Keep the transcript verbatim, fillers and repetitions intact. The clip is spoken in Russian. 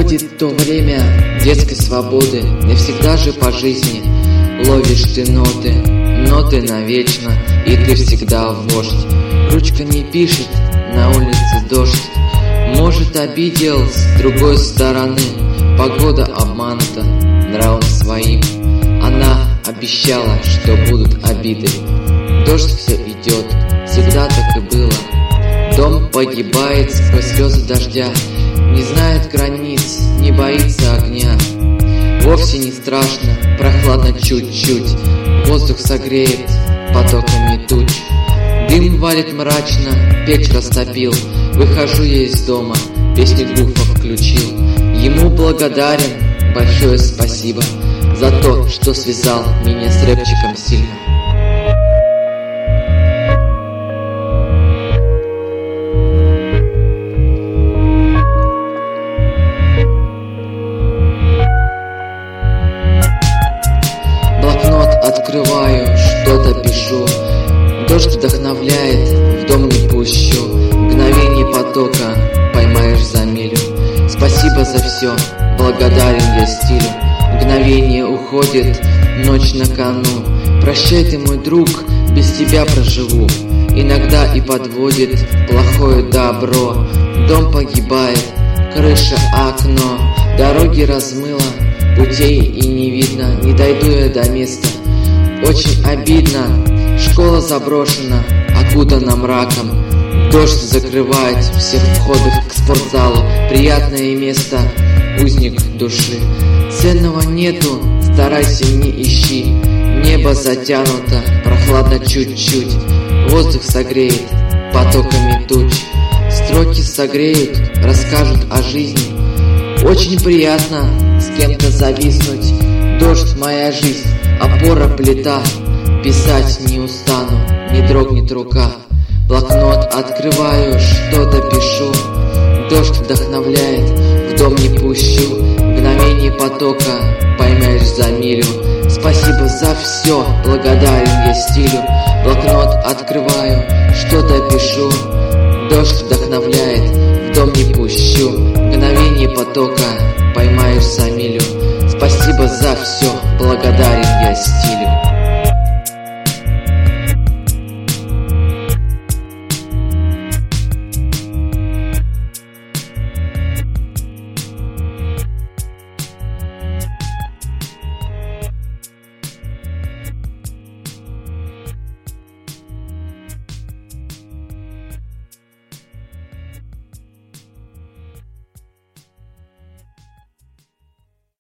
Приходит то время детской свободы, навсегда же по жизни ловишь ты ноты, ноты навечно, и ты всегда вождь. Ручка не пишет, на улице дождь. Может, обидел с другой стороны, погода обманута нравом своим. Она обещала, что будут обиды. Дождь все идет, всегда так и было. Дом погибает сквозь слезы дождя, не знает границ, не боится огня. Вовсе не страшно, прохладно чуть-чуть, воздух согреет потоками туч. Дым валит мрачно, печь растопил. Выхожу я из дома, песню Гуфа включил. Ему благодарен, большое спасибо за то, что связал меня с рэпчиком сильно. Блокнот открываю, что-то пишу. Дождь вдохновляет, в дом не пущу. Мгновение потока поймаешь за милю. Спасибо за все, благодарен я стилю. Мгновение уходит, ночь на кону. Прощай ты, мой друг, без тебя проживу. Иногда и подводит плохое добро. Дом погибает, крыша, окно. Дороги размыло, путей и не видно. Не дойду я до места, очень обидно. Школа заброшена, окутана мраком. Дождь закрывает всех входов к спортзалу. Приятное место, узник души. Ценного нету, старайся не ищи. Небо затянуто, прохладно чуть-чуть. Воздух согреет потоками туч. Строки согреют, расскажут о жизни. Очень приятно с кем-то зависнуть. Дождь моя жизнь, опора плита. Писать не устану, не дрогнет рука. Блокнот открываю, что-то пишу. Дождь вдохновляет, в дом не пущу. Мгновение потока поймаешь за милю. Спасибо за все, благодарен я стилю. Блокнот открываю, что-то пишу. Дождь вдохновляет, в дом не пущу. Мгновение потока поймаешь за милю. Спасибо за все, благодарен я стилю.